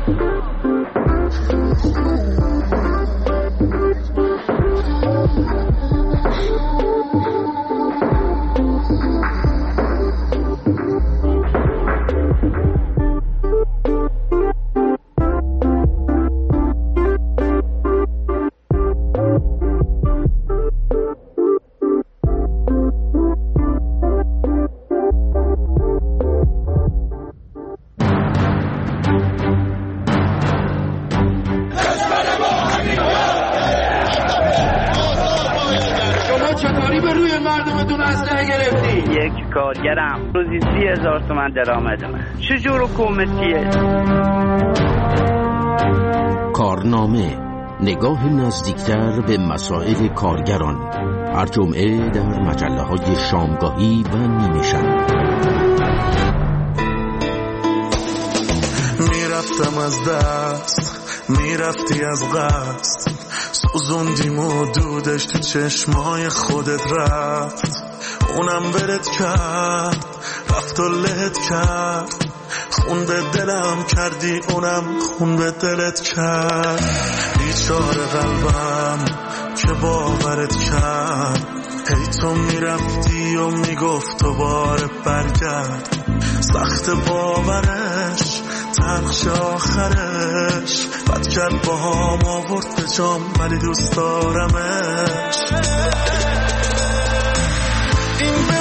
کارگرم روزی 30,000 تومان درآمدمه. چجور حکومتیه؟ کارنامه، نگاه نزدیکتر به مسائل کارگران، هر جمعه در مجله‌های شامگاهی و نیمه شب. میرفتم از دست، میرفتی از قصد، سوزوندیم و دودش تو چشمای خودت رفت. اونم برد کرد، رفت و لهت کرد، خون به دلم کردی، اونم خون به دلت کرد. بیچاره قلبم که باورت کرد، هی تو میرفتی و میگفت دوباره برگرد. سخت باورش، تلخش آخرش، بد کرد با هم آورد به جام، ولی دوست دارمش. این